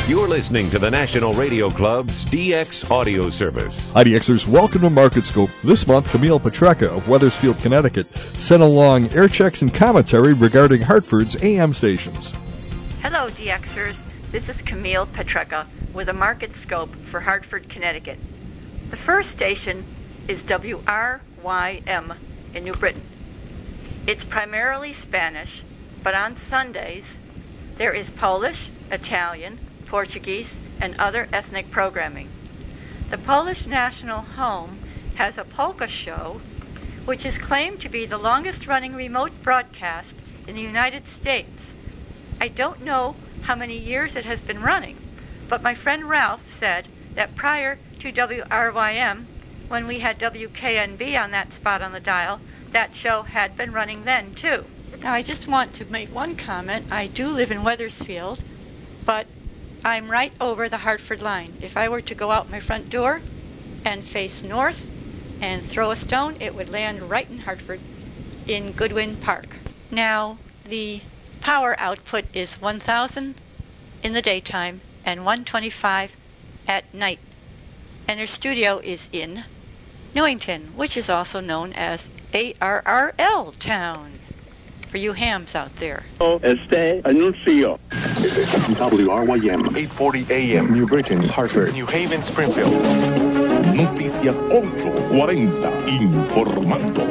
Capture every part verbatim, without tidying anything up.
You're listening to the National Radio Club's D X audio service. I D Xers, welcome to MarketScope. This month, Camille Petreka of Wethersfield, Connecticut, sent along air checks and commentary regarding Hartford's A M stations. Hello, D Xers. This is Camille Petreka with a MarketScope for Hartford, Connecticut. The first station is W R Y M in New Britain. It's primarily Spanish, but on Sundays there is Polish, Italian, Portuguese, and other ethnic programming. The Polish National Home has a polka show, which is claimed to be the longest-running remote broadcast in the United States. I don't know how many years it has been running, but my friend Ralph said that prior to W R Y M, when we had W K N B on that spot on the dial, that show had been running then, too. Now, I just want to make one comment. I do live in Wethersfield, but I'm right over the Hartford line. If I were to go out my front door and face north and throw a stone, it would land right in Hartford in Goodwin Park. Now, the power output is one thousand in the daytime and one twenty-five at night. And their studio is in Newington, which is also known as A R R L Town, for you hams out there. Este anuncio. W R Y M, eight forty A M, New Britain, Hartford, New Haven, Springfield. Noticias ocho cuarenta, informando.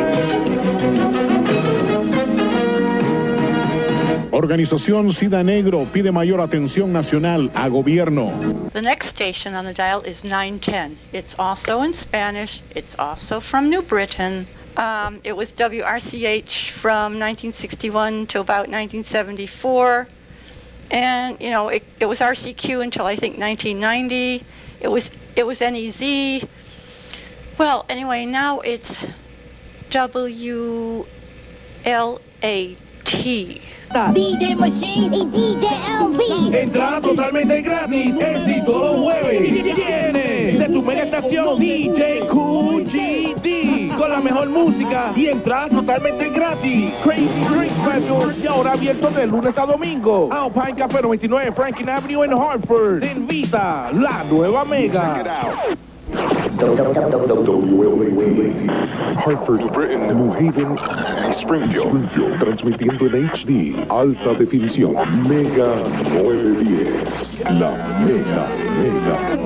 Organización SIDA Negro pide mayor atención nacional a gobierno. The next station on the dial is nine ten. It's also in Spanish. It's also from New Britain. Um, it was W R C H from nineteen sixty-one to about nineteen seventy-four. And, you know, it, it was R C Q until I think nineteen ninety. It was it was N E Z. Well, anyway, now it's W L A T. D J Machine y D J L B. Entrada totalmente gratis, éxito los jueves. Tiene de tu media estación D J Q G D con la mejor música y entrada totalmente gratis. Crazy Drink Special y ahora abierto de lunes a domingo. Alpine Café noventa y nueve Franklin Avenue en Hartford. Te invita la nueva Mega. Hartford, Britain, New Haven, Springfield. Springfield, transmitiendo en H D, alta definición, Mega nueve diez, la Mega, Mega,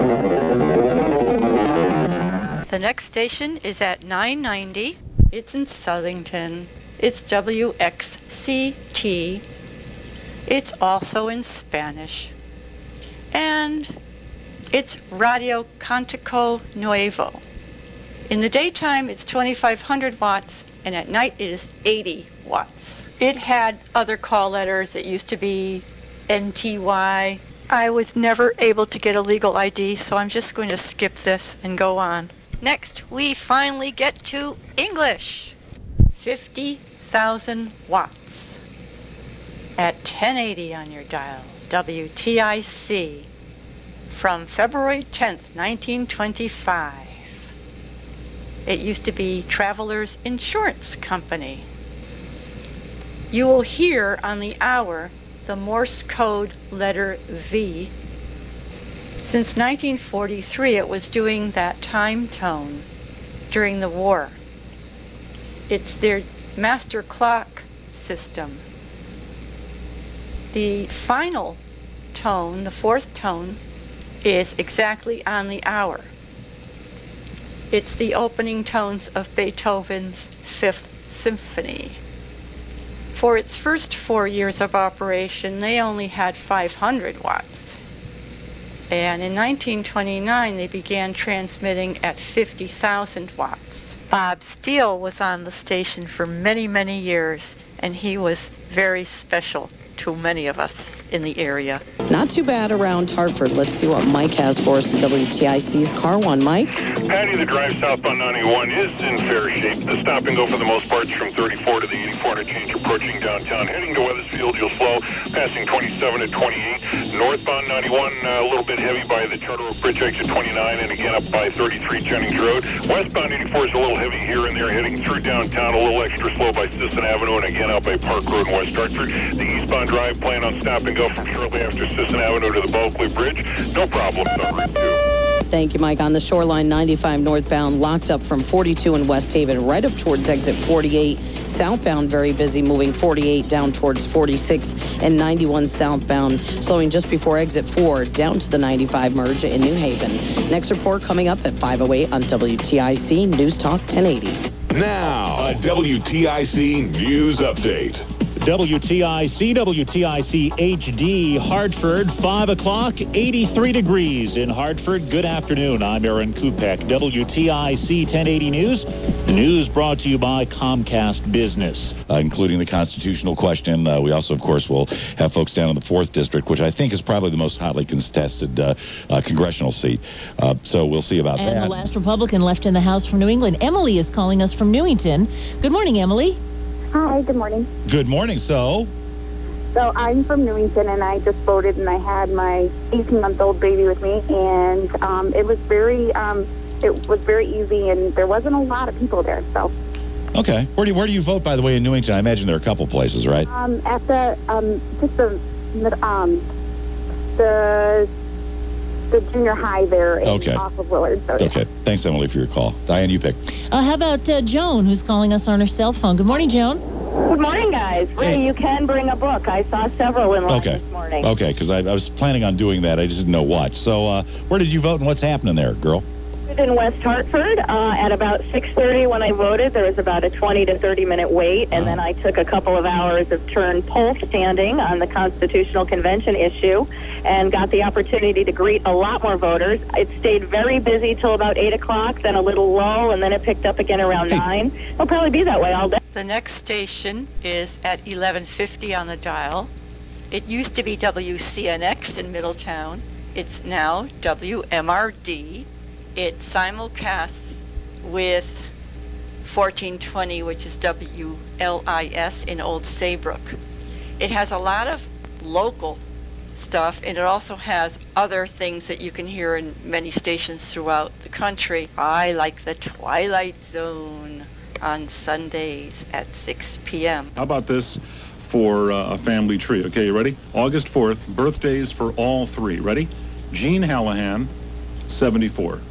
Mega. The next station is at nine ninety. It's in Southington. It's W X C T. It's also in Spanish. And it's Radio Cantico Nuevo. In the daytime, it's twenty-five hundred watts, and at night, it is eighty watts. It had other call letters. It used to be N T Y. I was never able to get a legal I D, so I'm just going to skip this and go on. Next, we finally get to English. fifty thousand watts at ten eighty on your dial, W T I C. From February tenth, nineteen twenty-five. It used to be Travelers Insurance Company. You will hear on the hour the Morse code letter V. Since nineteen forty-three, it was doing that time tone during the war. It's their master clock system. The final tone, the fourth tone, is exactly on the hour. It's the opening tones of Beethoven's Fifth Symphony. For its first four years of operation, they only had five hundred watts. And in nineteen twenty-nine, they began transmitting at fifty thousand watts. Bob Steele was on the station for many, many years, and he was very special to many of us in the area. Not too bad around Hartford. Let's see what Mike has for us in W T I C's Car One. Mike? Patty, the drive southbound ninety-one is in fair shape. The stop and go for the most part is from thirty-four to the eighty-four interchange approaching downtown. Heading to Wethersfield, you'll slow, passing twenty-seven at twenty-eight. Northbound ninety-one, uh, a little bit heavy by the Charter Oak Bridge exit twenty-nine, and again up by thirty-three Jennings Road. Westbound eighty-four is a little heavy here and there, heading through downtown, a little extra slow by Sisson Avenue, and again up by Park Road in West Hartford. The eastbound drive plan on stop and go from shortly after Sisson Avenue to the Bulkley Bridge. No problems on Route two. Thank you, Mike. On the Shoreline, ninety-five northbound locked up from forty-two in West Haven right up towards exit forty-eight. Southbound very busy, moving forty-eight down towards forty-six, and ninety-one southbound slowing just before exit four down to the ninety-five merge in New Haven. Next report coming up at five oh eight on W T I C News Talk ten eighty. Now, a W T I C News Update. W T I C, W T I C H D, Hartford, five o'clock, eighty-three degrees in Hartford. Good afternoon. I'm Aaron Kupek. W T I C ten eighty News. The news brought to you by Comcast Business. Uh, including the constitutional question. Uh, we also, of course, will have folks down in the fourth District, which I think is probably the most hotly contested uh, uh, congressional seat. Uh, so we'll see about and that. And the last Republican left in the House from New England. Emily is calling us from Newington. Good morning, Emily. Hi, good morning. Good morning. So? So I'm from Newington, and I just voted, and I had my eighteen-month-old baby with me, and um, it was very, um, it was very easy, and there wasn't a lot of people there. So. Okay. Where do you, where do you vote, by the way, in Newington? I imagine there are a couple places, right? Um, at the um, just the um, the the junior high there, in, okay. off of Willard. So, okay. Yeah. Thanks, Emily, for your call. Diane, you pick. Uh, how about uh, Joan, who's calling us on her cell phone? Good morning, Joan. Good morning, guys. Ray, hey. You can bring a book. I saw several in line okay. this morning. Okay, because I, I was planning on doing that. I just didn't know what. So uh, where did you vote and what's happening there, girl? In West Hartford, uh, at about six thirty when I voted, there was about a twenty to thirty minute wait, and oh. then I took a couple of hours of turn poll standing on the Constitutional Convention issue and got the opportunity to greet a lot more voters. It stayed very busy till about eight o'clock, then a little lull, and then it picked up again around hey. nine. It'll probably be that way all day. The next station is at eleven fifty on the dial. It used to be W C N X in Middletown. It's now W M R D. It simulcasts with fourteen twenty, which is W L I S in Old Saybrook. It has a lot of local stuff, and it also has other things that you can hear in many stations throughout the country. I like the Twilight Zone on Sundays at six p.m. How about this for uh, a family tree? Okay, you ready? August fourth, birthdays for all three. Ready? Jean Hallahan, seventy-four.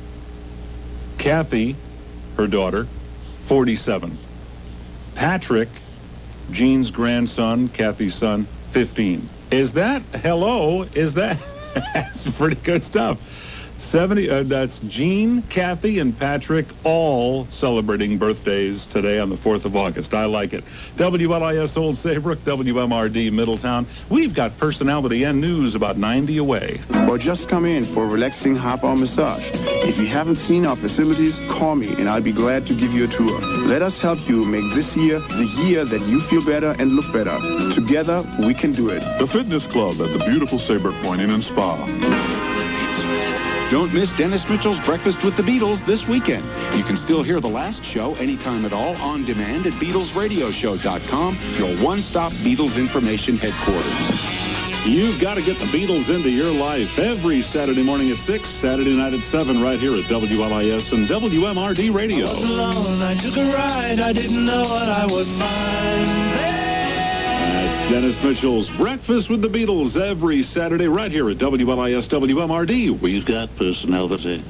Kathy, her daughter, forty-seven. Patrick, Jean's grandson, Kathy's son, fifteen. Is that, hello, is that, that's pretty good stuff. seventy, uh, that's Jean, Kathy, and Patrick all celebrating birthdays today on the fourth of August. I like it. W L I S Old Saybrook, W M R D Middletown. We've got personality and news about ninety away. Or just come in for a relaxing half-hour massage. If you haven't seen our facilities, call me and I'll be glad to give you a tour. Let us help you make this year the year that you feel better and look better. Together, we can do it. The Fitness Club at the beautiful Saybrook Point Inn and Spa. Don't miss Dennis Mitchell's Breakfast with the Beatles this weekend. You can still hear the last show anytime at all on demand at Beatles Radio Show dot com, your one-stop Beatles information headquarters. You've got to get the Beatles into your life every Saturday morning at six, Saturday night at seven, right here at W L I S and W M R D Radio. I was alone, I took a ride, I didn't know what I would find there. That's Dennis Mitchell's Breakfast with the Beatles every Saturday right here at W L I S W M R D. We've got personality.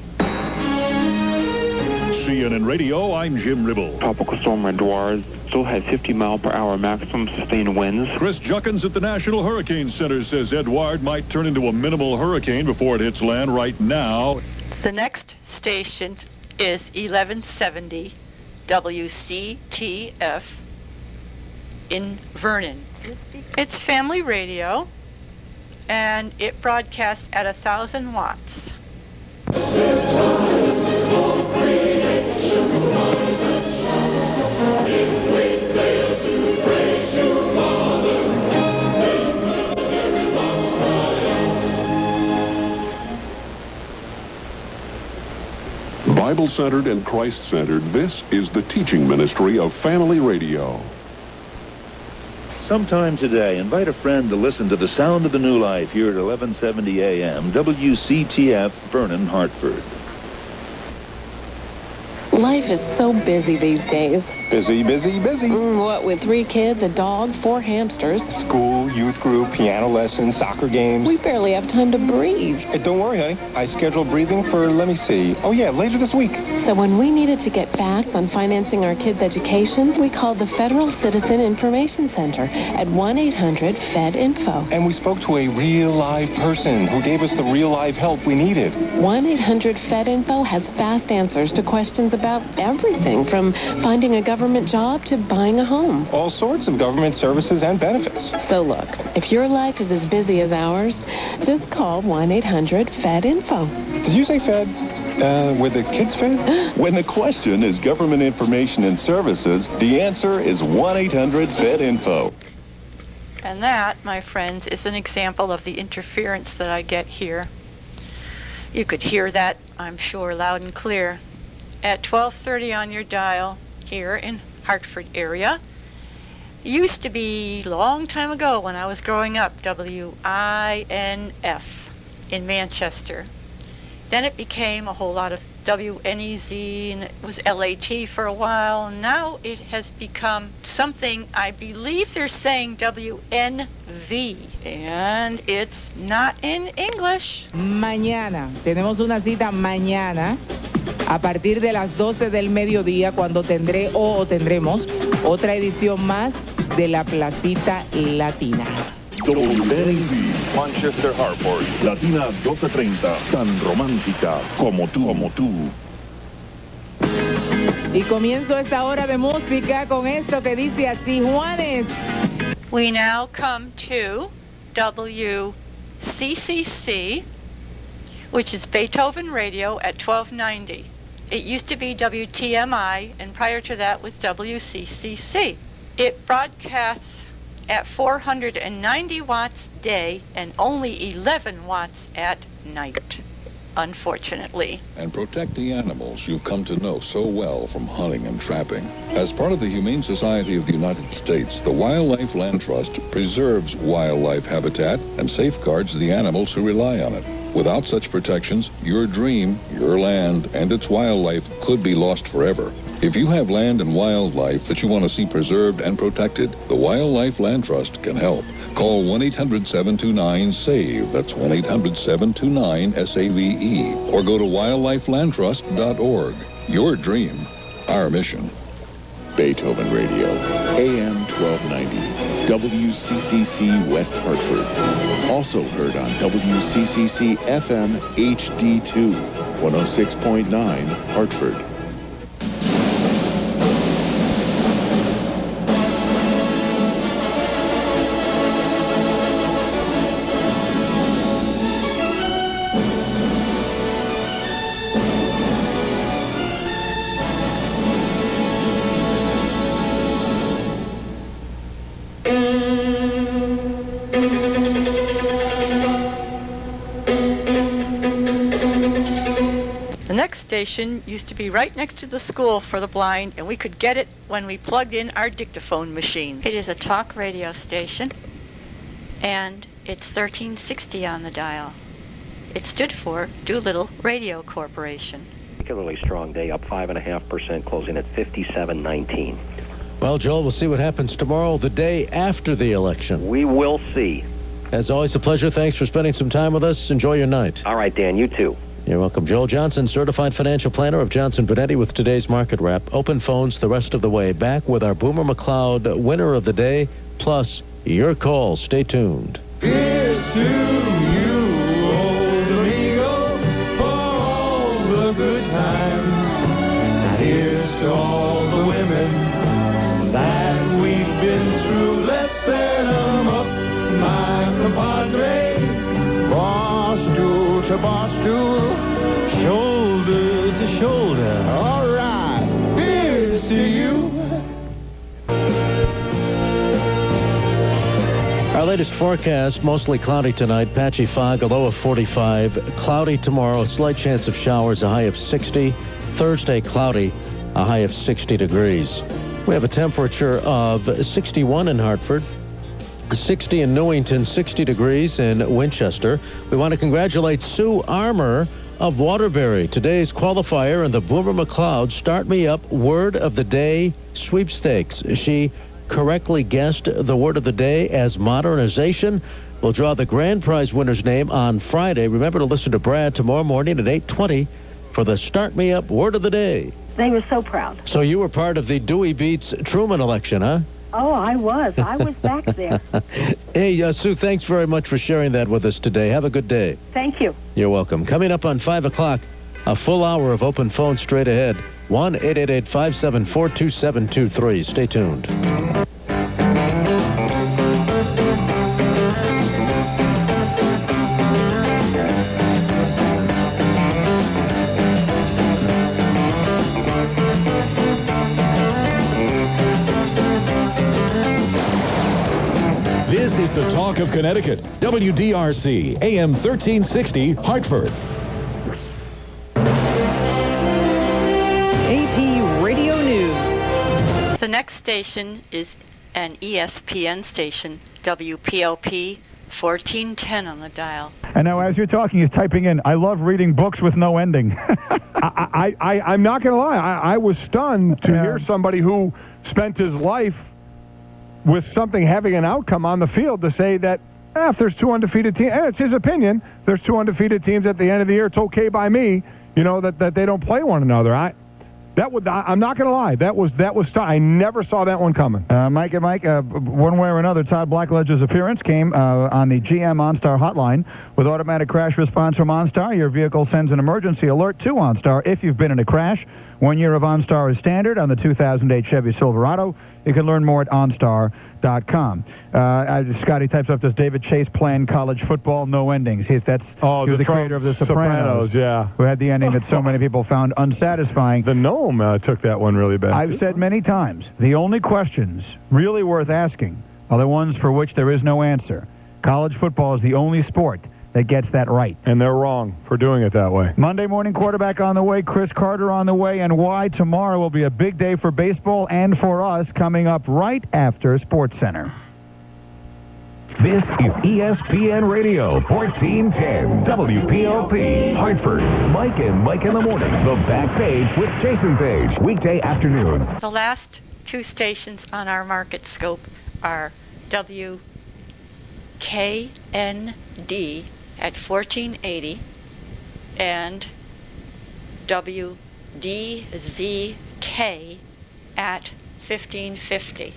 C N N Radio, I'm Jim Ribble. Tropical storm Edouard still had fifty mile per hour maximum sustained winds. Chris Juckins at the National Hurricane Center says Edouard might turn into a minimal hurricane before it hits land right now. The next station is eleven seventy W C T F in Vernon. It's family radio, and it broadcasts at a thousand watts. Bible-centered and Christ-centered, this is the teaching ministry of Family Radio. Sometime today, invite a friend to listen to the sound of the new life here at eleven seventy A M, W C T F, Vernon, Hartford. Life is so busy these days. Busy, busy, busy. Mm, what, with three kids, a dog, four hamsters? School, youth group, piano lessons, soccer games. We barely have time to breathe. Hey, don't worry, honey. I scheduled breathing for, let me see. Oh, yeah, later this week. So when we needed to get facts on financing our kids' education, we called the Federal Citizen Information Center at one eight hundred F E D info. And we spoke to a real live person who gave us the real live help we needed. one eight hundred F E D info has fast answers to questions about everything from finding a government government job to buying a home. All sorts of government services and benefits. So look, if your life is as busy as ours, just call one eight hundred F E D info. Did you say Fed? Uh, were the kids fed? When the question is government information and services, the answer is one eight hundred F E D info. And that, my friends, is an example of the interference that I get here. You could hear that, I'm sure, loud and clear. At twelve thirty on your dial, here in Hartford area. It used to be a long time ago when I was growing up, W I N F in Manchester. Then it became a whole lot of W N E Z, and it was L A T for a while. Now it has become something, I believe they're saying W N V, and it's not in English. Mañana, tenemos una cita mañana a partir de las doce del mediodía cuando tendré o tendremos otra edición más de la Placita Latina. W N E Z, Manchester, Hartford, Latina doce treinta, tan romántica como tú, como tú. Y comienzo esta hora de música con esto que dice así, Juanes. We now come to W C C C, which is Beethoven Radio at twelve ninety. It used to be W T M I, and prior to that was W C C C. It broadcasts at four hundred ninety watts day and only eleven watts at night, unfortunately. And protect the animals you've come to know so well from hunting and trapping. As part of the Humane Society of the United States, the Wildlife Land Trust preserves wildlife habitat and safeguards the animals who rely on it. Without such protections, your dream, your land, and its wildlife could be lost forever. If you have land and wildlife that you want to see preserved and protected, the Wildlife Land Trust can help. Call one eight hundred seven two nine SAVE, that's one eight hundred seven two nine S A V E, or go to wildlife land trust dot org. Your dream, our mission. Beethoven Radio, A M twelve ninety, W C C C West Hartford. Also heard on W C C C F M H D two, one oh six point nine Hartford. The next station used to be right next to the school for the blind, and we could get it when we plugged in our dictaphone machine. It is a talk radio station, and it's thirteen sixty on the dial. It stood for Doolittle Radio Corporation. Particularly strong day, up five point five percent, closing at fifty-seven nineteen. Well, Joel, we'll see what happens tomorrow, the day after the election. We will see. As always, a pleasure. Thanks for spending some time with us. Enjoy your night. All right, Dan, you too. You're welcome. Joel Johnson, certified financial planner of Johnson Benetti with today's market wrap. Open phones the rest of the way. Back with our Boomer McLeod winner of the day, plus your calls. Stay tuned. Here's to you, old amigo, for all the good times. Here's to all the women that we've been through. Let's set 'em up, my compadre. Bar stool to bar stool, shoulder to shoulder. All right, here's to you. Our latest forecast, mostly cloudy tonight, patchy fog, a low of forty-five. Cloudy tomorrow, slight chance of showers, a high of sixty. Thursday, cloudy, a high of sixty degrees. We have a temperature of sixty-one in Hartford, sixty in Newington, sixty degrees in Winchester. We want to congratulate Sue Armour of Waterbury. Today's qualifier in the Boomer McLeod Start Me Up Word of the Day sweepstakes. She correctly guessed the word of the day as modernization. We'll draw the grand prize winner's name on Friday. Remember to listen to Brad tomorrow morning at eight twenty for the Start Me Up Word of the Day. They were so proud. So you were part of the Dewey beats Truman election, huh? Oh, I was. I was back there. Hey, uh, Sue, thanks very much for sharing that with us today. Have a good day. Thank you. You're welcome. Coming up on five o'clock, a full hour of open phone straight ahead. one eight eight eight, five seven four, two seven two three. Stay tuned. This is the Talk of Connecticut. W D R C, A M thirteen sixty, Hartford. A P Radio News. The next station is an E S P N station, W P O P, fourteen ten on the dial. And now, as you're talking, he's typing in, I love reading books with no ending. I, I, I, I'm not going to lie. I, I was stunned to Yeah. hear somebody who spent his life with something having an outcome on the field to say that eh, if there's two undefeated teams, and it's his opinion, there's two undefeated teams at the end of the year, it's okay by me, you know, that, that they don't play one another. I that would I, I'm not going to lie. That was that was I never saw that one coming. Uh, Mike and Mike, uh, one way or another, Todd Blackledge's appearance came uh, on the G M OnStar hotline with automatic crash response from OnStar. Your vehicle sends an emergency alert to OnStar if you've been in a crash. One year of OnStar is standard on the two thousand eight Chevy Silverado. You can learn more at OnStar dot com. Uh, Scotty types up this David Chase playing college football, no endings. He's that's Oh, he was the the creator of The Sopranos, Sopranos, yeah. who had the ending that so many people found unsatisfying. The Gnome uh, took that one really bad. I've said many times, the only questions really worth asking are the ones for which there is no answer. College football is the only sport that gets that right. And they're wrong for doing it that way. Monday morning quarterback on the way, Chris Carter on the way, and why tomorrow will be a big day for baseball and for us, coming up right after Sports Center. This is E S P N Radio, fourteen ten, W P O P, Hartford. Mike and Mike in the Morning, the back page with Jason Page, weekday afternoon. The last two stations on our market scope are W K N D at fourteen eighty and W D Z K at fifteen fifty.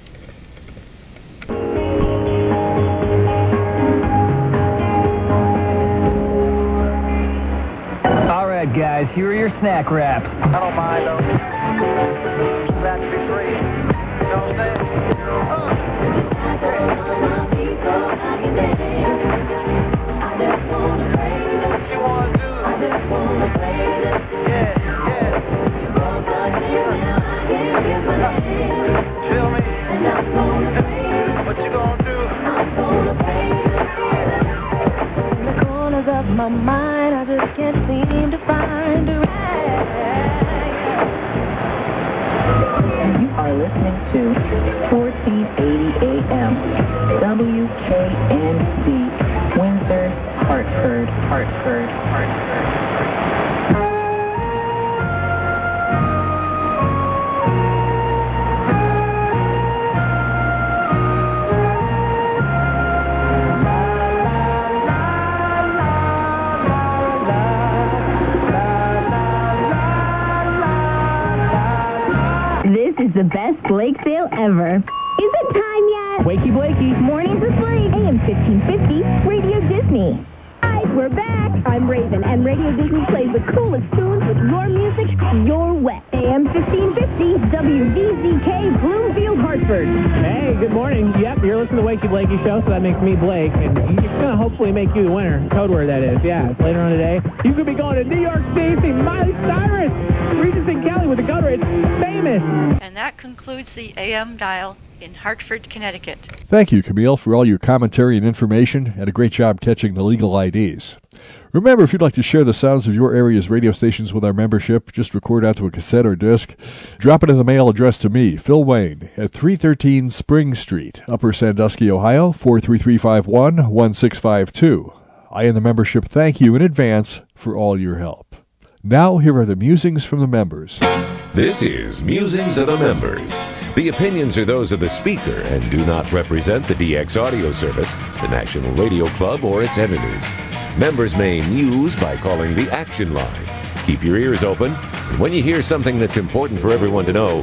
All right, guys, here are your snack wraps. I don't mind though. That to be free. You know what I'm saying? What you want to do? Yeah, yeah. Feel me? What you gonna do? In the corners of my mind, I just can't seem to find a right. You are listening to fourteen eighty A M, W K N D, Windsor, Hartford, Hartford, Hartford. This is the best Blake sale ever. Is it time yet? Wakey Blakey. Mornings with Blake. A M fifteen fifty, Radio Disney. Hi, we're back. I'm Raven, and Radio Disney plays the coolest tunes with your music, your way. A M fifteen fifty, W D Z K, Bloomfield, Hartford. Hey, good morning. Yep, you're listening to the Wakey Blakey Show, so that makes me Blake, and it's going to hopefully make you the winner. Code word, that is. Yeah, it's later on today. You could be going to New York City, see Miley Cyrus, Regis and Kelly with the code word. It's famous. And that concludes the A M dial in Hartford, Connecticut. Thank you, Camille, for all your commentary and information, and a great job catching the legal I Ds. Remember, if you'd like to share the sounds of your area's radio stations with our membership, just record out to a cassette or disc. Drop it in the mail addressed to me, Phil Wayne, at three thirteen Spring Street, Upper Sandusky, Ohio, four three three five one, one six five two. I and the membership thank you in advance for all your help. Now, here are the musings from the members. This is Musings of the Members. The opinions are those of the speaker and do not represent the D X Audio Service, the National Radio Club, or its entities. Members may muse by calling the Action Line. Keep your ears open, and when you hear something that's important for everyone to know,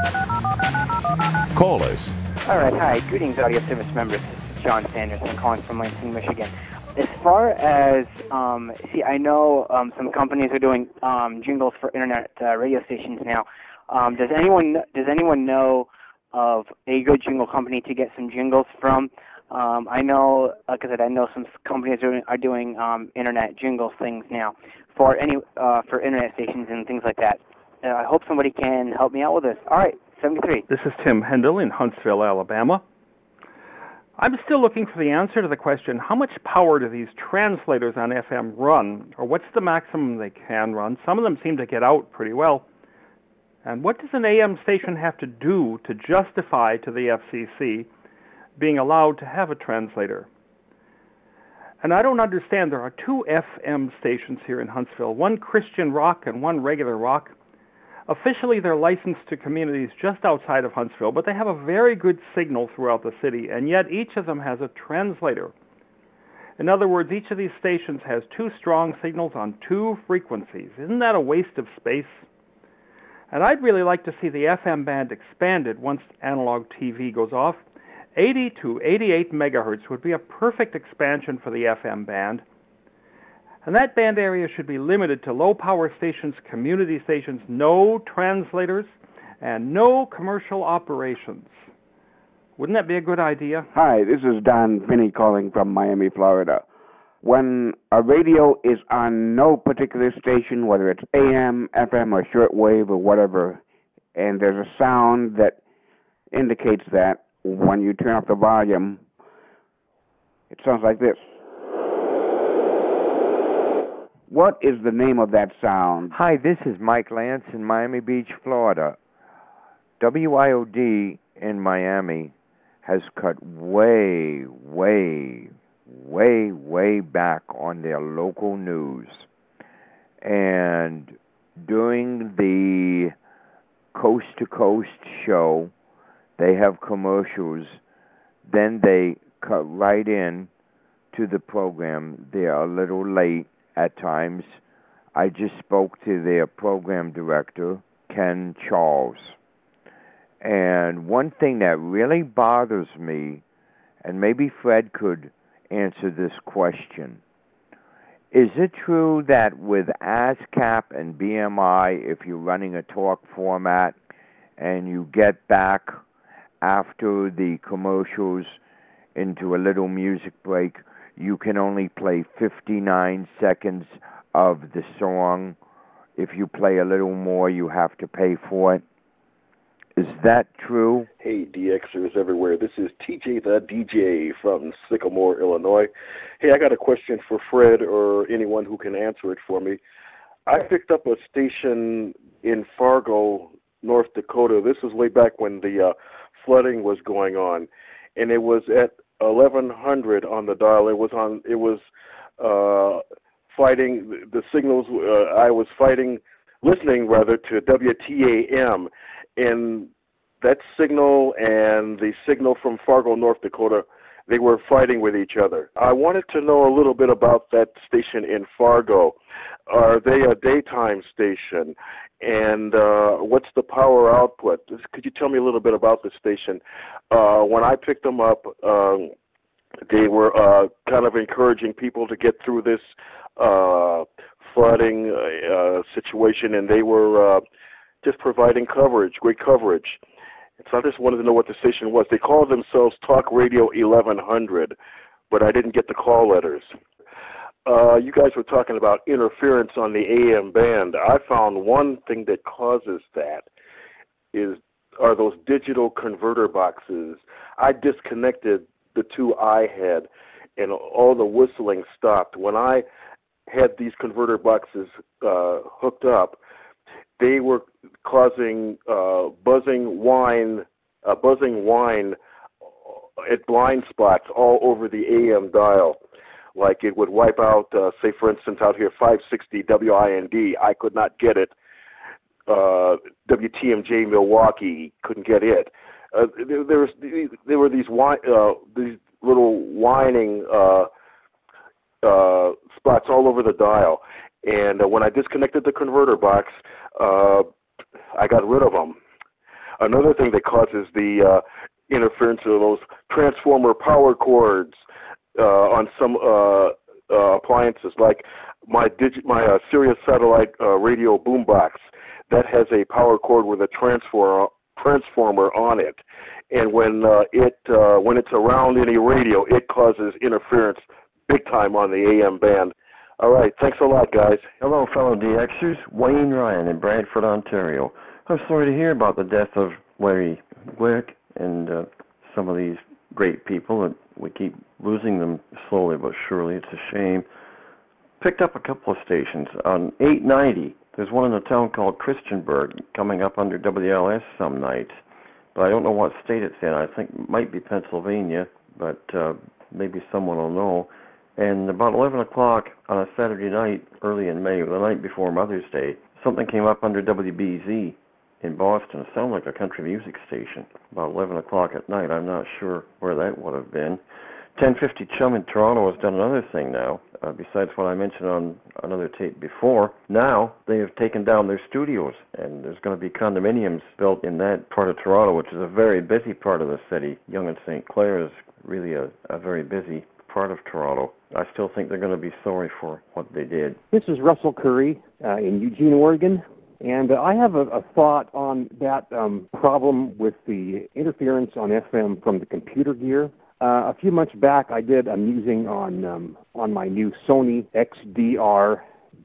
call us. All right, hi. Greetings, Audio Service members. This is John Sanders. I'm calling from Lansing, Michigan. As far as, um, see, I know um, some companies are doing um, jingles for internet uh, radio stations now. Um, does anyone does anyone know of a good jingle company to get some jingles from? Um, I know, like I said, I know some companies are, are doing um, internet jingles things now for any uh, for internet stations and things like that. Uh, I hope somebody can help me out with this. All right, seventy-three. This is Tim Hendel in Huntsville, Alabama. I'm still looking for the answer to the question, how much power do these translators on F M run, or what's the maximum they can run? Some of them seem to get out pretty well. And what does an A M station have to do to justify to the F C C being allowed to have a translator? And I don't understand, there are two F M stations here in Huntsville, one Christian rock and one regular rock. Officially, they're licensed to communities just outside of Huntsville, but they have a very good signal throughout the city, and yet each of them has a translator. In other words, each of these stations has two strong signals on two frequencies. Isn't that a waste of space? And I'd really like to see the F M band expanded once analog T V goes off. eighty to eighty-eight megahertz would be a perfect expansion for the F M band. And that band area should be limited to low-power stations, community stations, no translators, and no commercial operations. Wouldn't that be a good idea? Hi, this is Don Finney calling from Miami, Florida. When a radio is on no particular station, whether it's A M, F M, or shortwave, or whatever, and there's a sound that indicates that, when you turn off the volume, it sounds like this. What is the name of that sound? Hi, this is Mike Lance in Miami Beach, Florida. W I O D in Miami has cut way, way, way, way back on their local news. And during the Coast to Coast show, they have commercials. Then they cut right in to the program. They're a little late at times. I just spoke to their program director, Ken Charles. And one thing that really bothers me, and maybe Fred could answer this question, is it true that with ASCAP and B M I, if you're running a talk format and you get back after the commercials into a little music break, you can only play fifty-nine seconds of the song. If you play a little more, you have to pay for it. Is that true? Hey, D Xers everywhere. This is T J the D J from Sycamore, Illinois. Hey, I got a question for Fred or anyone who can answer it for me. I picked up a station in Fargo, North Dakota. This was way back when the uh, flooding was going on, and it was at eleven hundred on the dial. It was on. It was uh, fighting the signals. Uh, I was fighting, listening rather to W T A M, and that signal and the signal from Fargo, North Dakota, they were fighting with each other. I wanted to know a little bit about that station in Fargo. Are they a daytime station? And uh, what's the power output? Could you tell me a little bit about the station? Uh, when I picked them up, um, they were uh, kind of encouraging people to get through this uh, flooding uh, situation, and they were uh, just providing coverage, great coverage. So I just wanted to know what the station was. They called themselves Talk Radio eleven hundred, but I didn't get the call letters. Uh, you guys were talking about interference on the A M band. I found one thing that causes that is are those digital converter boxes. I disconnected the two I had, and all the whistling stopped. When I had these converter boxes uh, hooked up, they were causing uh, buzzing whine, uh, buzzing whine at blind spots all over the A M dial. Like it would wipe out, uh, say, for instance, out here, five sixty W I N D. I could not get it. Uh, W T M J Milwaukee, couldn't get it. Uh, there, there, was, there were these, wi- uh, these little whining uh, uh, spots all over the dial. And uh, when I disconnected the converter box, uh, I got rid of them. Another thing that causes the uh, interference of those transformer power cords uh, on some uh, uh, appliances, like my digi- my uh, Sirius satellite uh, radio boombox, that has a power cord with a transformer transformer on it, and when uh, it uh, when it's around any radio, it causes interference big time on the A M band. All right, thanks a lot, guys. Hello, fellow D Xers. Wayne Ryan in Brantford, Ontario. I'm sorry to hear about the death of Larry Glick and uh, some of these great people. And we keep losing them slowly but surely. It's a shame. Picked up a couple of stations. On eight ninety, there's one in a town called Christiansburg coming up under W L S some nights. But I don't know what state it's in. I think it might be Pennsylvania, but uh, maybe someone will know. And about eleven o'clock on a Saturday night, early in May, the night before Mother's Day, something came up under W B Z in Boston. It sounded like a country music station. About eleven o'clock at night. I'm not sure where that would have been. ten fifty Chum in Toronto has done another thing now, uh, besides what I mentioned on another tape before. Now they have taken down their studios, and there's going to be condominiums built in that part of Toronto, which is a very busy part of the city. Yonge and Saint Clair is really a, a very busy part of Toronto. I still think they're going to be sorry for what they did. This is Russell Curry uh, in Eugene, Oregon, and uh, I have a, a thought on that um, problem with the interference on F M from the computer gear. Uh, a few months back, I did a musing on um, on my new Sony X D R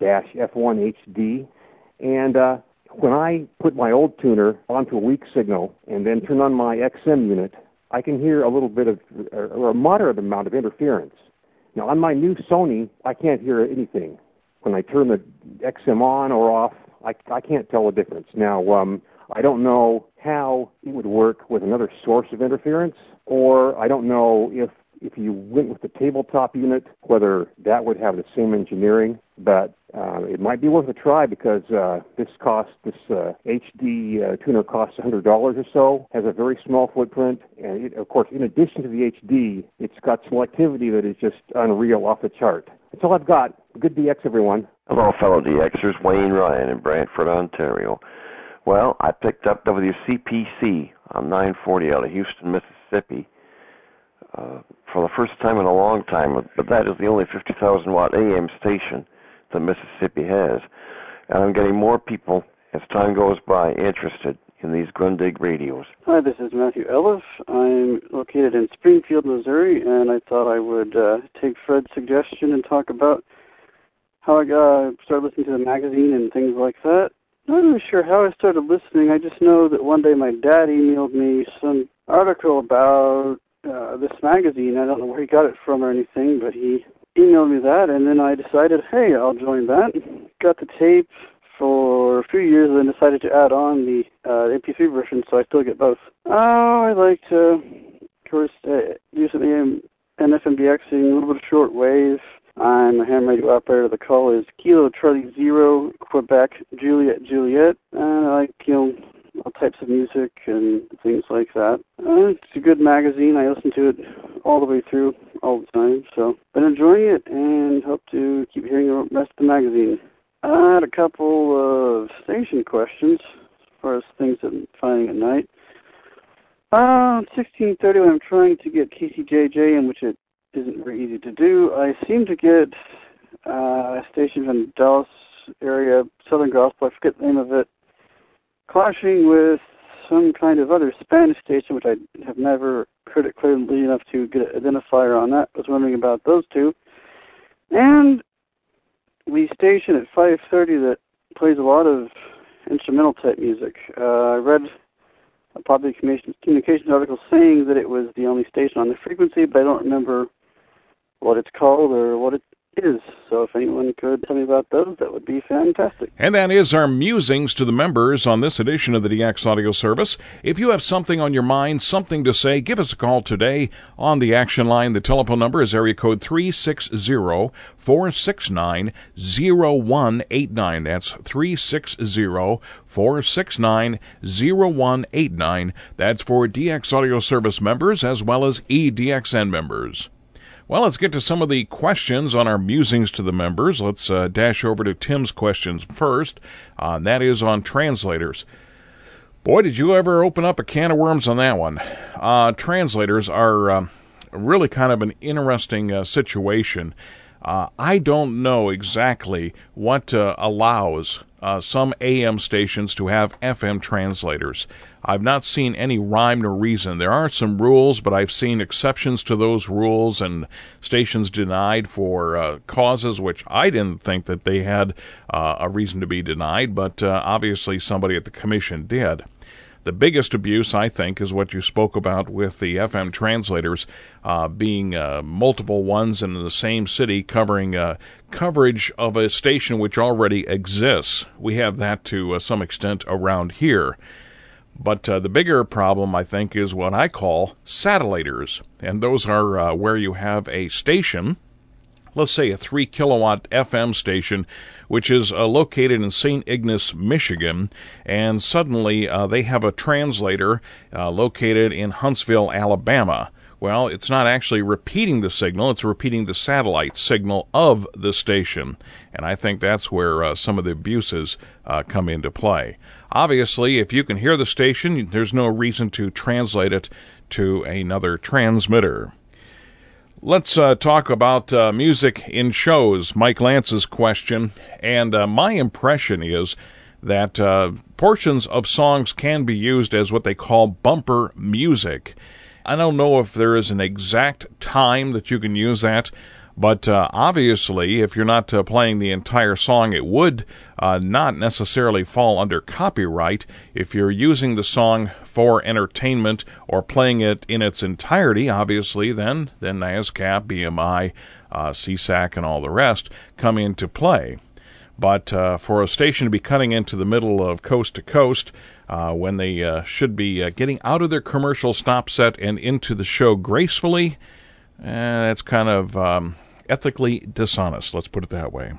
F one H D, and uh, when I put my old tuner onto a weak signal and then turn on my X M unit, I can hear a little bit of, or a moderate amount of interference. Now, on my new Sony, I can't hear anything. When I turn the X M on or off, I, I can't tell the difference. Now, um, I don't know how it would work with another source of interference, or I don't know if, if you went with the tabletop unit, whether that would have the same engineering, but uh, it might be worth a try because uh, this cost, this uh, H D uh, tuner costs one hundred dollars or so, has a very small footprint, and it, of course, in addition to the H D, it's got selectivity that is just unreal, off the chart. That's all I've got. Good D X, everyone. Hello, fellow D Xers. Wayne Ryan in Brantford, Ontario. Well, I picked up W C P C on nine forty out of Houston, Mississippi, uh, for the first time in a long time, but that is the only fifty thousand watt A M station that Mississippi has. And I'm getting more people, as time goes by, interested in these Grundig radios. Hi, this is Matthew Ellis. I'm located in Springfield, Missouri, and I thought I would uh, take Fred's suggestion and talk about how I uh, started listening to the magazine and things like that. Not really sure how I started listening. I just know that one day my dad emailed me some article about uh, this magazine. I don't know where he got it from or anything, but he emailed me that, and then I decided, hey, I'll join that. Got the tape for a few years, and then decided to add on the uh, M P three version, so I still get both. Oh, I like to, of course, uh, do some A M and F M D Xing, a little bit of short wave. I'm a ham radio operator. The call is Kilo Charlie Zero, Quebec, Juliet, Juliet. And I like, you know, all types of music and things like that. Uh, it's a good magazine. I listen to it all the way through, all the time. So, been enjoying it and hope to keep hearing the rest of the magazine. I had a couple of station questions as far as things that I'm finding at night. Uh, sixteen thirty, when I'm trying to get K C J J in, which it isn't very easy to do, I seem to get uh, stations in the Dallas area, Southern Gospel, I forget the name of it, clashing with some kind of other Spanish station, which I have never heard it clearly enough to get an identifier on that. I was wondering about those two. And the station at five thirty that plays a lot of instrumental type music. Uh, I read a public communications article saying that it was the only station on the frequency, but I don't remember what it's called or what it is. So So if anyone could tell me about those, that would be fantastic. And that is our musings to the members on this edition of the D X Audio Service. If you have something on your mind, something to say, give us a call today on the action line. The telephone number is area code three six zero, four six nine, zero one eight nine. That's three six zero, four six nine, zero one eight nine. That's for D X Audio Service members as well as E D X N members. Well, let's get to some of the questions on our musings to the members. Let's uh, dash over to Tim's questions first, uh, and that is on translators. Boy, did you ever open up a can of worms on that one. Uh, translators are uh, really kind of an interesting uh, situation. Uh, I don't know exactly what uh, allows uh, some A M stations to have F M translators. I've not seen any rhyme nor reason. There are some rules, but I've seen exceptions to those rules and stations denied for uh, causes which I didn't think that they had uh, a reason to be denied, but uh, obviously somebody at the commission did. The biggest abuse, I think, is what you spoke about with the F M translators uh, being uh, multiple ones in the same city covering uh, coverage of a station which already exists. We have that to uh, some extent around here. But uh, the bigger problem, I think, is what I call satellators. And those are uh, where you have a station, let's say a three kilowatt F M station, which is uh, located in Saint Ignace, Michigan, and suddenly uh, they have a translator uh, located in Huntsville, Alabama. Well, it's not actually repeating the signal, it's repeating the satellite signal of the station. And I think that's where uh, some of the abuses uh, come into play. Obviously, if you can hear the station, there's no reason to translate it to another transmitter. Let's uh, talk about uh, music in shows, Mike Lance's question. And uh, my impression is that uh, portions of songs can be used as what they call bumper music. I don't know if there is an exact time that you can use that, but uh, obviously, if you're not uh, playing the entire song, it would uh, not necessarily fall under copyright. If you're using the song for entertainment or playing it in its entirety, obviously, then, then NASCAP, B M I, uh, C S A C, and all the rest come into play. But uh, for a station to be cutting into the middle of coast to coast, uh, when they uh, should be uh, getting out of their commercial stop set and into the show gracefully, eh, that's kind of um, ethically dishonest, let's put it that way.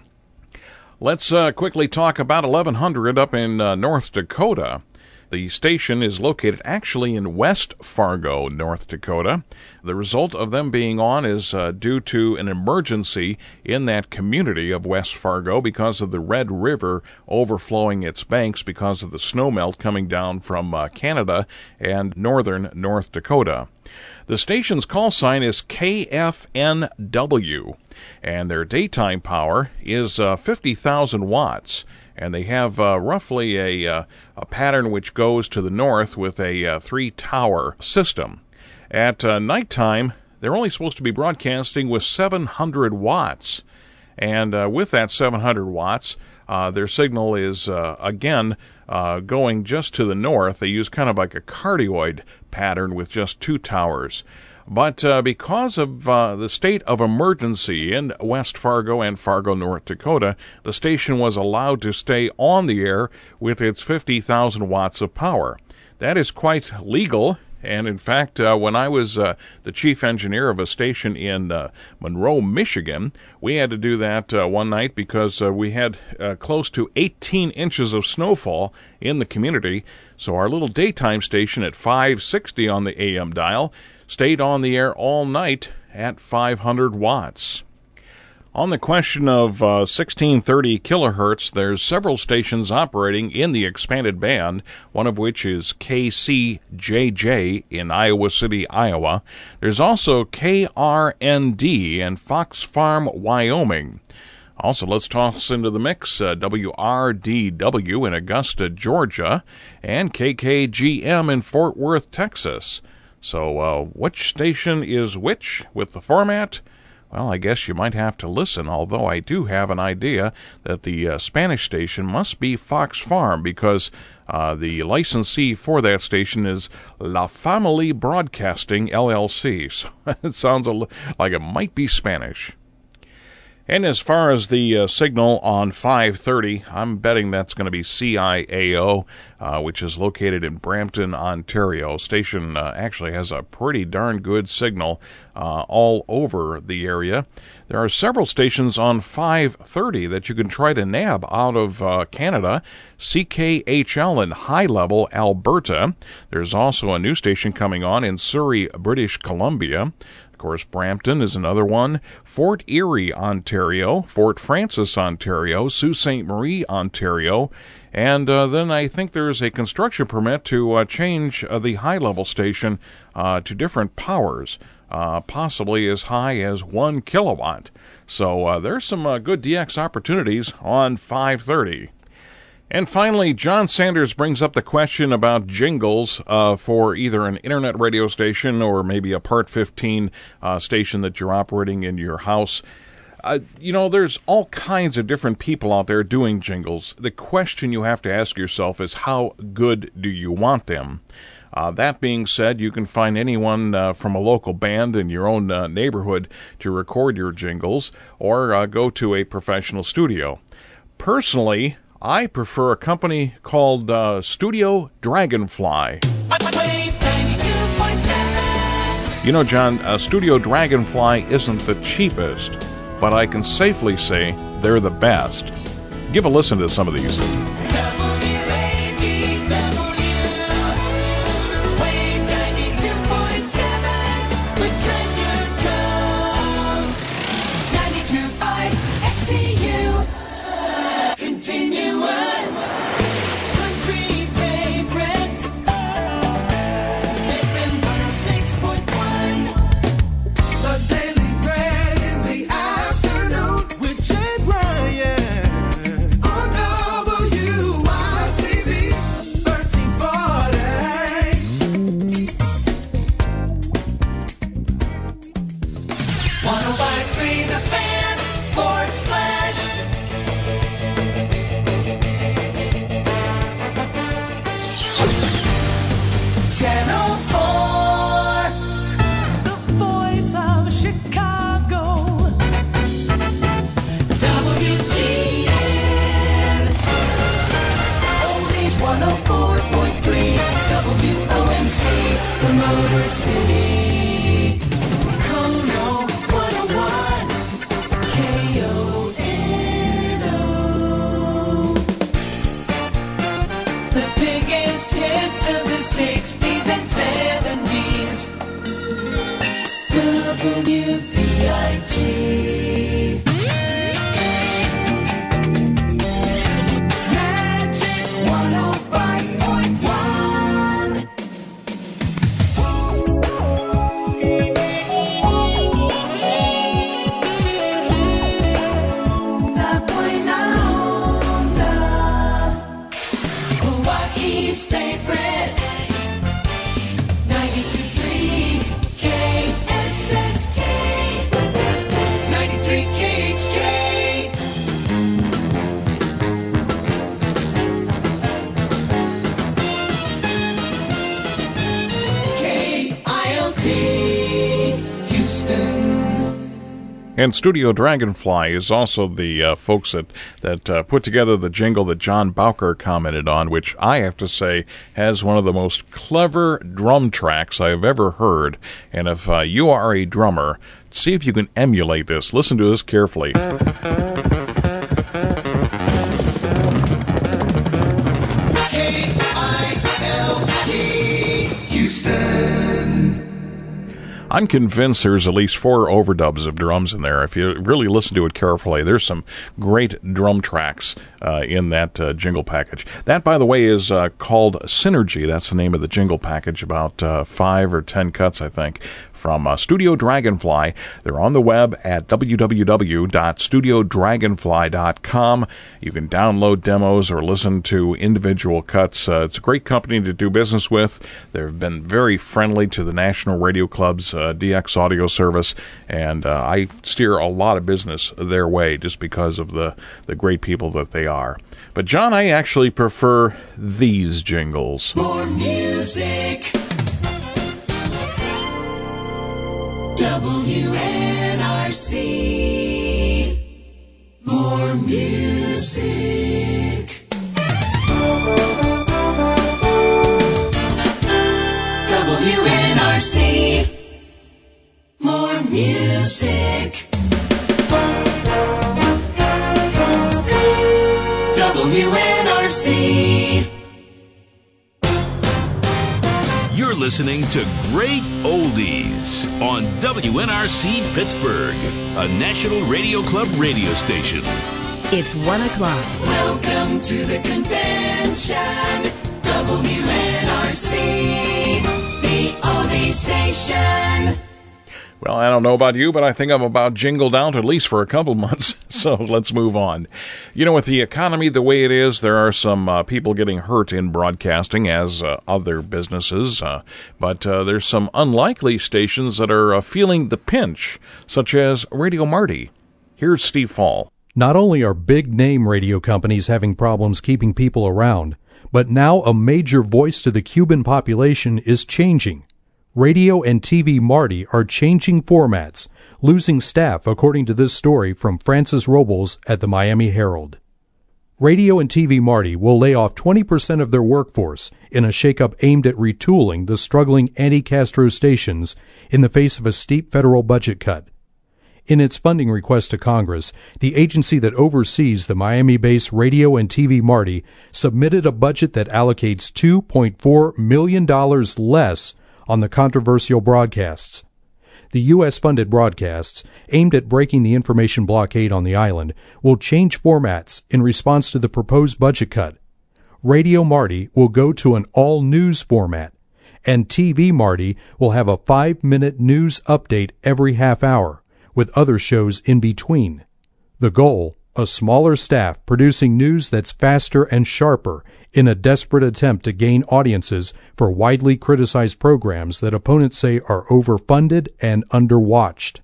Let's uh, quickly talk about eleven hundred up in uh, North Dakota. The station is located actually in West Fargo, North Dakota. The result of them being on is uh, due to an emergency in that community of West Fargo because of the Red River overflowing its banks because of the snowmelt coming down from uh, Canada and northern North Dakota. The station's call sign is K F N W, and their daytime power is uh, fifty thousand watts. And they have uh, roughly a, uh, a pattern which goes to the north with a uh, three-tower system. At uh, nighttime, they're only supposed to be broadcasting with seven hundred watts. And uh, with that seven hundred watts, uh, their signal is, uh, again, uh, going just to the north. They use kind of like a cardioid pattern with just two towers. But uh, because of uh, the state of emergency in West Fargo and Fargo, North Dakota, the station was allowed to stay on the air with its fifty thousand watts of power. That is quite legal, and in fact, uh, when I was uh, the chief engineer of a station in uh, Monroe, Michigan, we had to do that uh, one night because uh, we had uh, close to eighteen inches of snowfall in the community, so our little daytime station at five sixty on the A M dial stayed on the air all night at five hundred watts. On the question of uh, sixteen thirty kilohertz, there's several stations operating in the expanded band, one of which is K C J J in Iowa City, Iowa. There's also K R N D in Fox Farm, Wyoming. Also, let's toss into the mix uh, W R D W in Augusta, Georgia, and K K G M in Fort Worth, Texas. So, uh, which station is which with the format? Well, I guess you might have to listen, although I do have an idea that the uh, Spanish station must be Fox Farm because uh, the licensee for that station is La Family Broadcasting, L L C. So it sounds a l- like it might be Spanish. And as far as the uh, signal on five thirty, I'm betting that's going to be C I A O, uh, which is located in Brampton, Ontario. Station uh, actually has a pretty darn good signal uh, all over the area. There are several stations on five thirty that you can try to nab out of uh, Canada. C K H L in High Level, Alberta. There's also a new station coming on in Surrey, British Columbia. Of course, Brampton is another one. Fort Erie, Ontario. Fort Francis, Ontario. Sault Ste. Marie, Ontario. And uh, then I think there's a construction permit to uh, change uh, the high-level station uh, to different powers, uh, possibly as high as one kilowatt. So uh, there's some uh, good D X opportunities on five thirty. And finally, John Sanders brings up the question about jingles uh, for either an internet radio station or maybe a Part fifteen uh, station that you're operating in your house. Uh, you know, there's all kinds of different people out there doing jingles. The question you have to ask yourself is, how good do you want them? Uh, that being said, you can find anyone uh, from a local band in your own uh, neighborhood to record your jingles, or uh, go to a professional studio. Personally, I prefer a company called uh, Studio Dragonfly. You know, John, uh, Studio Dragonfly isn't the cheapest, but I can safely say they're the best. Give a listen to some of these. Motor City, Kono one oh one, K O N O. The biggest hits of the sixties and seventies, W B I G. Magic one oh five point one. And Studio Dragonfly is also the uh, folks that, that uh, put together the jingle that John Bowker commented on, which I have to say has one of the most clever drum tracks I have ever heard. And if uh, you are a drummer, see if you can emulate this. Listen to this carefully. K I L T, Houston. I'm convinced there's at least four overdubs of drums in there. If you really listen to it carefully, there's some great drum tracks uh, in that uh, jingle package. That, by the way, is uh, called Synergy. That's the name of the jingle package, about uh, five or ten cuts, I think, from uh, Studio Dragonfly. They're on the web at w w w dot studio dragonfly dot com. You can download demos or listen to individual cuts. Uh, it's a great company to do business with. They've been very friendly to the National Radio Club's uh, D X audio service, and uh, I steer a lot of business their way just because of the, the great people that they are. But, John, I actually prefer these jingles. More music. W N R C. music. W N R C. More music. W N R C. You're listening to Great Oldies on W N R C Pittsburgh, a National Radio Club radio station. It's one o'clock. Welcome to the convention. W N R C, the oldie station. Well, I don't know about you, but I think I'm about jingled out at least for a couple months. So let's move on. You know, with the economy the way it is, there are some uh, people getting hurt in broadcasting as uh, other businesses. Uh, but uh, there's some unlikely stations that are uh, feeling the pinch, such as Radio Marty. Here's Steve Fall. Not only are big-name radio companies having problems keeping people around, but now a major voice to the Cuban population is changing. Radio and T V Marty are changing formats, losing staff according to this story from Francis Robles at the Miami Herald. Radio and T V Marty will lay off twenty percent of their workforce in a shakeup aimed at retooling the struggling anti-Castro stations in the face of a steep federal budget cut. In its funding request to Congress, the agency that oversees the Miami-based Radio and T V Marty submitted a budget that allocates two point four million dollars less on the controversial broadcasts. The U S-funded broadcasts, aimed at breaking the information blockade on the island, will change formats in response to the proposed budget cut. Radio Marty will go to an all-news format, and T V Marty will have a five-minute news update every half hour, with other shows in between. The goal, a smaller staff producing news that's faster and sharper in a desperate attempt to gain audiences for widely criticized programs that opponents say are overfunded and underwatched.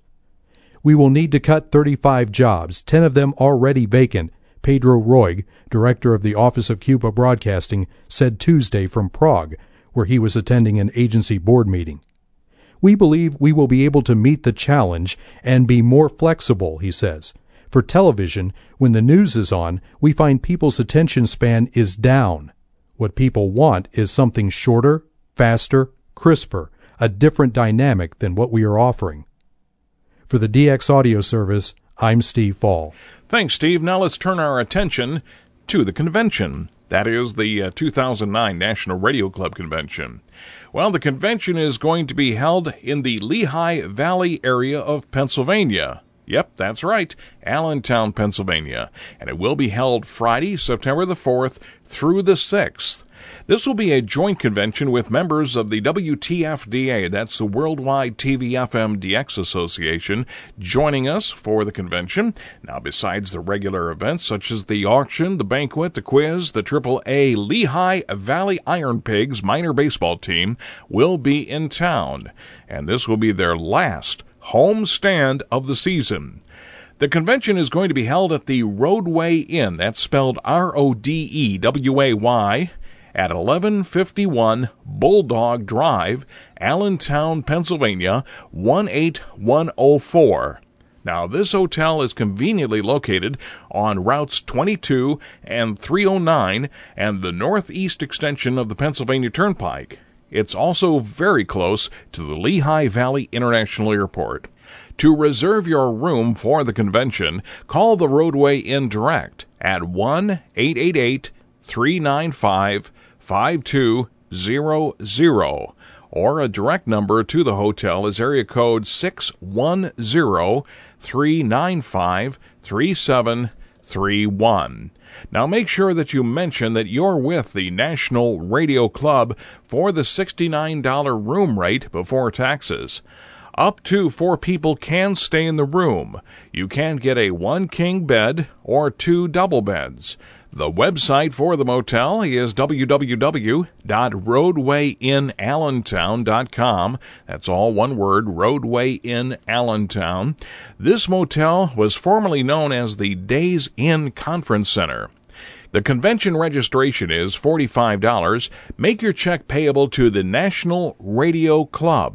We will need to cut thirty-five jobs, ten of them already vacant, Pedro Roig, director of the Office of Cuba Broadcasting, said Tuesday from Prague, where he was attending an agency board meeting. We believe we will be able to meet the challenge and be more flexible, he says. For television, when the news is on, we find people's attention span is down. What people want is something shorter, faster, crisper, a different dynamic than what we are offering. For the D X Audio Service, I'm Steve Fall. Thanks, Steve. Now let's turn our attention to the convention. That is the uh, two thousand nine National Radio Club Convention. Well, the convention is going to be held in the Lehigh Valley area of Pennsylvania. Yep, that's right, Allentown, Pennsylvania. And it will be held Friday, September the fourth through the sixth. This will be a joint convention with members of the W T F D A, that's the Worldwide T V F M D X Association, joining us for the convention. Now, besides the regular events such as the auction, the banquet, the quiz, the triple A Lehigh Valley Iron Pigs minor baseball team will be in town. And this will be their last home stand of the season. The convention is going to be held at the Roadway Inn, that's spelled R O D E W A Y, at eleven fifty-one Bulldog Drive, Allentown, Pennsylvania, one eight one oh four. Now, this hotel is conveniently located on routes twenty-two and three oh nine and the northeast extension of the Pennsylvania Turnpike. It's also very close to the Lehigh Valley International Airport. To reserve your room for the convention, call the Roadway Inn direct at one eight eight eight, three nine five, five two zero zero, or a direct number to the hotel is area code six one zero, three nine five, three seven three one. Now make sure that you mention that you're with the National Radio Club for the sixty-nine dollars room rate before taxes. Up to four people can stay in the room. You can get a one king bed or two double beds. The website for the motel is w w w dot roadway in allentown dot com. That's all one word, Roadway in Allentown. This motel was formerly known as the Days Inn Conference Center. The convention registration is forty-five dollars. Make your check payable to the National Radio Club.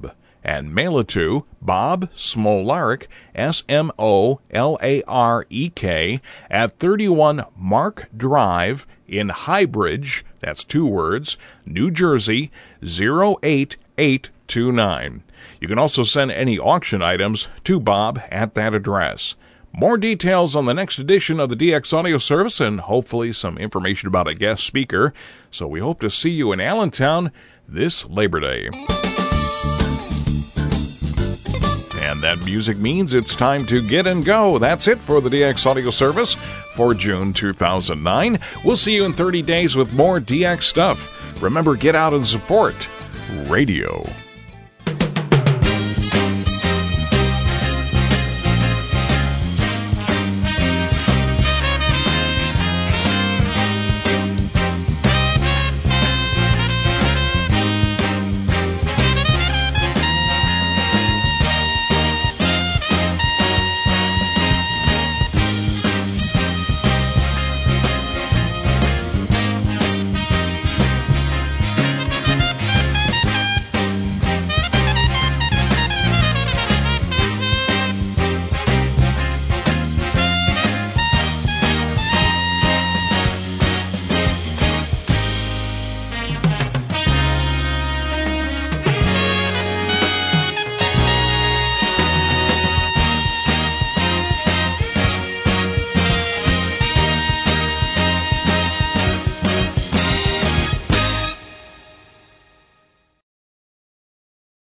and mail it to Bob Smolarek, S M O L A R E K, at thirty-one Mark Drive in Highbridge, that's two words, New Jersey, zero eight eight two nine. You can also send any auction items to Bob at that address. More details on the next edition of the D X Audio Service and hopefully some information about a guest speaker. So we hope to see you in Allentown this Labor Day. And that music means it's time to get and go. That's it for the D X Audio Service for June two thousand nine. We'll see you in thirty days with more D X stuff. Remember, get out and support radio.